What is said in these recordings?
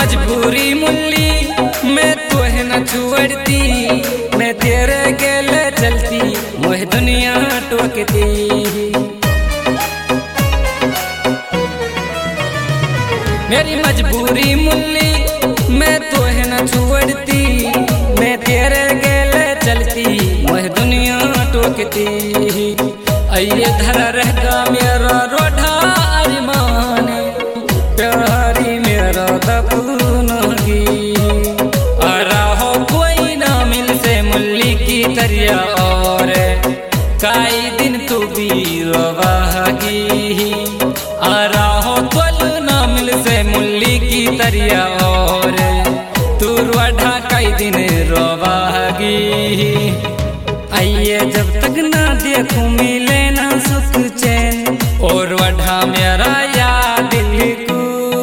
मजबूरी मुल्ली मैं तुहे न छोड़ती, मैं तेरे गेले चलती मोह दुनिया टोकती। मेरी मजबूरी मुल्ली मैं तुहे न छोड़ती, मैं तेरे गेले चलती मोह दुनिया टोकती। आइए धरा रहगा मेरा रोढ़ा अरमान, प्यारी मेरा दफनगी हो कोई ना मिल से मुल्ली की तरिया और काई दिन तू भी रोवागी। हो तोल ना मिल से मुल्ली की तरिया और तू रोढ़ा कई दिन रोवागी। आइए जब तक ना देखूं मिले ना सुख चैन और वढ़ा मेरा याद दिल को।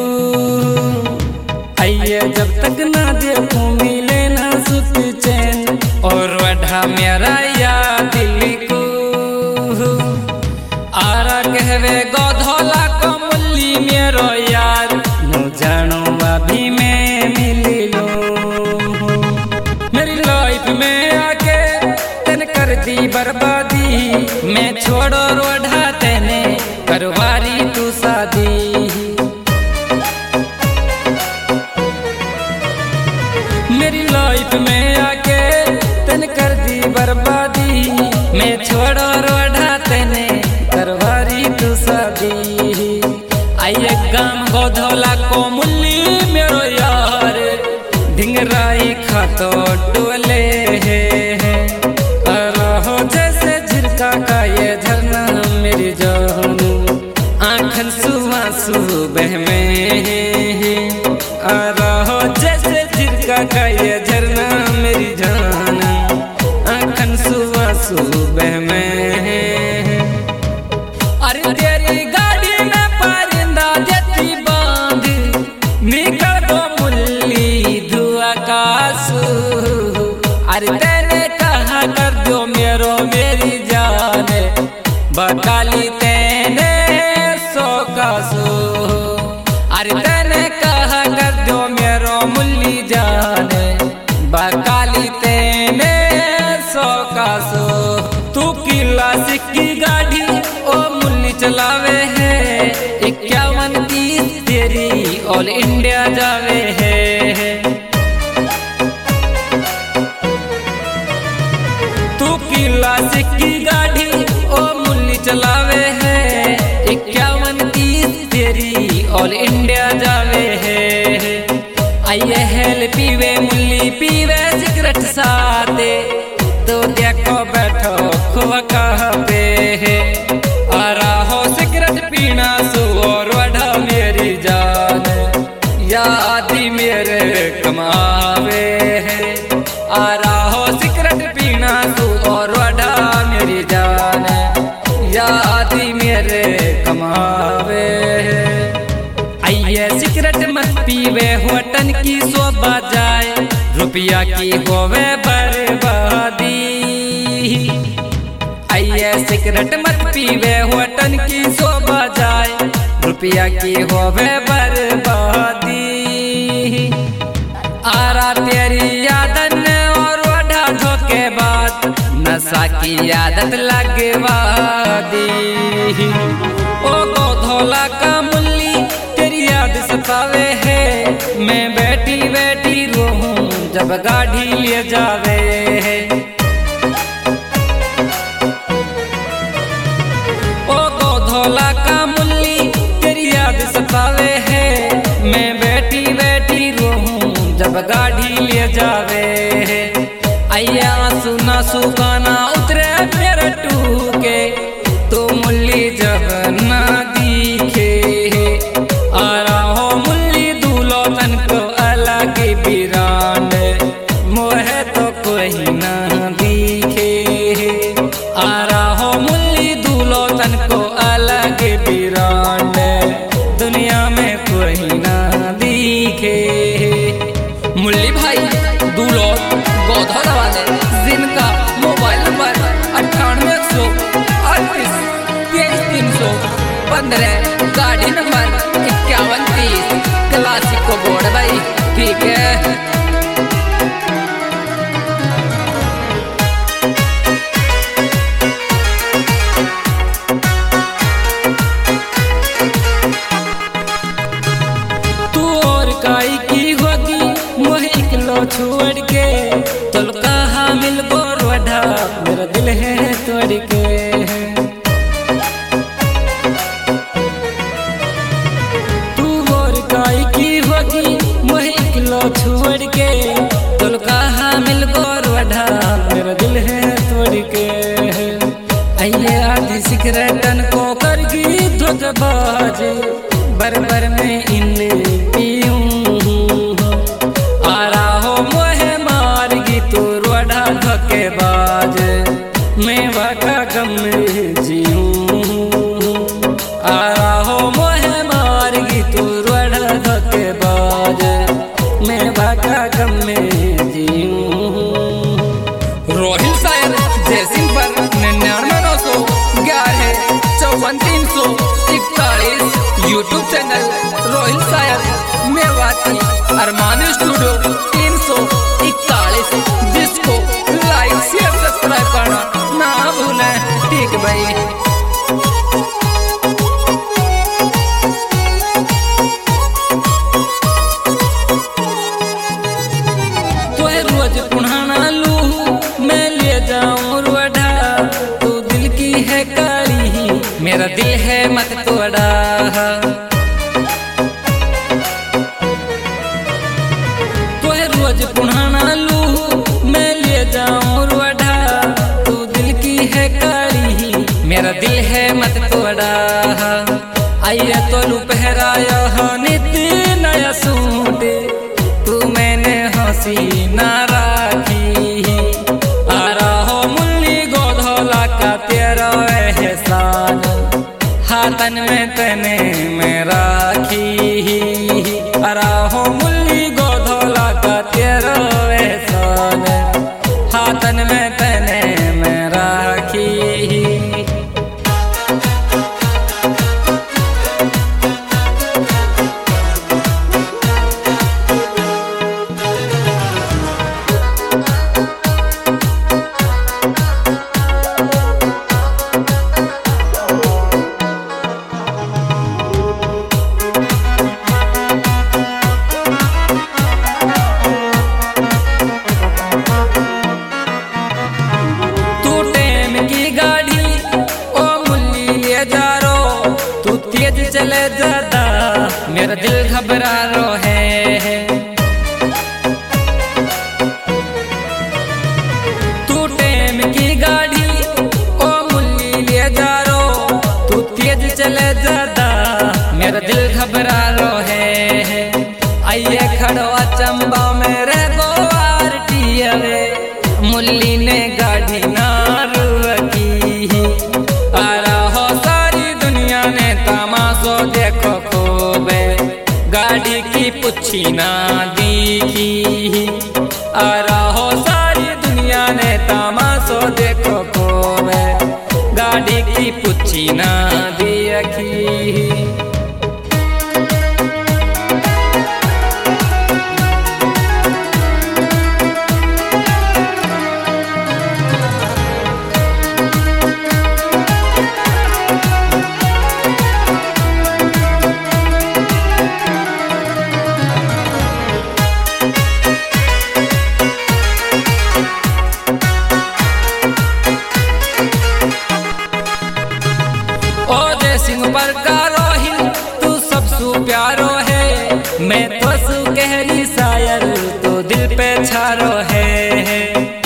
आइए जब तक ना देखूं मिले ना सुख चैन और वढ़ा मेरा याद दिल को। आरा कहवे गोधोला को मुल्ली मेरो यार न जानो अभी मैं मिल लूं। मेरी लाइफ में आके तन कर दी बर्बादी, मैं छोड़ो रोढ़ा तेने करवारी तू शादी। मेरी लाइफ में आके तन कर दी बर्बादी, मैं छोड़ो रोढ़ा तेने करवारी तू शादी। आइए गाम गोधोला को मुल्ली मेरो यार ढिंगराई खातो टोले है। जैसे झिरका का ये झरना मेरी जानू आँखन सुआंसू बह में आ रहा। जैसे झिरका का ये झरना मेरी जानू आँखन सुआंसू बह में। अरे तेरी गाड़ी में परिंदा देती बांध निकल दो मुल्ली धुआ कासू। अरे तेने कहा कर दो मेरो मेरी जान बकाली तेने सो कासू। अरे तेने कहा कर दो मेरो मुल्ली जान बकाली तेने सो कासू। तू किला सिक्की गाड़ी ओ मुल्ली चलावे है 51-30 तेरी ऑल इंडिया जावे है। सिक्की गाड़ी ओ मुल्ली चलावे है 51-30 तेरी ऑल इंडिया जावे है। आइए हेल पीवे मुल्ली पीवे सिगरेट साथे तो देखो बैठो खुआ कहाँ पे है। आ रहा सिगरेट पीना सो और वढ़ा मेरी जान यादी मेरे कमावे है। आ रहा सिगरेट पीना सो और वढ़ा मेरी जान यादी मेरे कमावे। आइए सिगरेट मत पीवे होटन की शोभा जाए रुपया की होवे बर्बादी। आइए सिगरेट मत पीवे होटन की शोभा जाए रुपया की होवे बर्बादी। आरा तेरी यादन और वढ़ा धोखेबाज नशा की आदत लगवा दी। ओ गोधोला का मुल्ली तेरी याद सतावे है, मैं बैठी बैठी रोऊं जब गाड़ी ले जावे है। ओ गोधोला का मुल्ली तेरी याद सतावे है, मैं बैठी बैठी रोऊं जब गाड़ी ले जावे है। आइए आंसू ना सुखाना उतरे मेरे टूके तो मुल्ली जब ना दिखे। आ रहा मुल्ली दूल्हो तन को अलग बिरांड मोहे तो कोई ना दिखे। आ रहा मुल्ली दूल्हो तन को अलग बिरांड दुनिया में कोई ना दिखे। मुल्ली भाई दूल्हो गोधोला वाले जिनका मोबाइल नंबर 98-138-23-315, गाड़ी नंबर 51-30 क्लासिक को बोर्ड भाई। छोड़ के, तुल कहा मिल गोर वढ़ा मेरा दिल है तोड़ के। आइए आधी सिगरेटन को करगी धोखबाज, बरबर में इन पीऊं आ रहा मोहे मारगी तू वढ़ा धोखेबाज, मैं वाका गम में जीऊं आ रहा मोहे मारगी तू वढ़ा धोखेबाज, मैं वाका गम में जीऊं। रोहिल शायर जयसिंह पर 99 911 54 341 यूट्यूब चैनल रोहिल शायर मेवाती अरमान स्टूडियो 341, जिसको लाइक शेयर सब्सक्राइब करना ना भूलें। ठीक भाई। रोज पुढ़ाना लू मैं ले जाऊं रुढ़ा, तू दिल की है काली मेरा दिल है मत तोड़ा। तो रोज पुढ़ाना लू मैं ले जाऊं रुढ़ा, तू दिल की है काली मेरा दिल है मत तोड़ा। आइए तो लू पहराया नित नया सूट, तू मैंने हंसी ना राखी आ रहा मुल्ली गोधोला का तेरा एहसान, हाथन में तने में राखी आ रहा मुल्ली गोधोला का तेरा एहसान, हाथन में तने में राखी। चले ज्यादा मेरा दिल घबरा रो है, तू टेम की गाड़ी ओ मुल्ली ले जा रो, तू तेज चले ज्यादा मेरा दिल घबरा रो है। आइए खड़ो चंबा मेरे गोवार टियवे, मुल्ली ने गाड़ी ना रुकी आ रहा सारी दुनिया ने तमाशो देखो खूबे, गाड़ी की पुच्छी ना दिखी आ रहा सारी दुनिया ने तमाशो देखो खूबे, गाड़ी की पुच्छी ना दिखी। पर का रोहिल तू सबसु प्यारो है, मैं तो सु कहरी शायर तो दिल पे छारो है।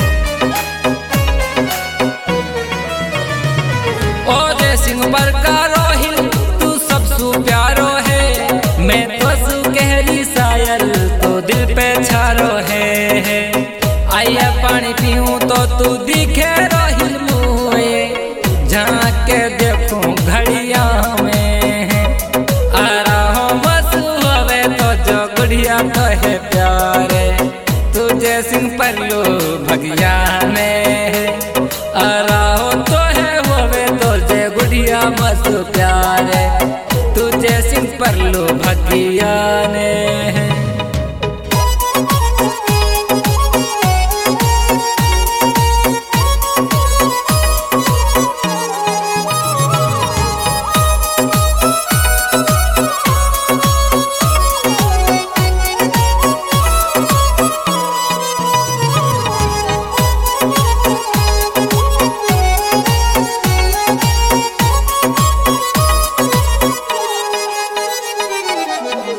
ओ जय सिंह पर का रोहिल तू सबसु प्यारो है, मैं तो सु कहरी शायर तो दिल पे छारो है। आइए पानी पीऊं तो तू दिखे रोहिल मुए, झांक के देखूं घड़िया तो है प्यारे, तुझे सिंह पर लो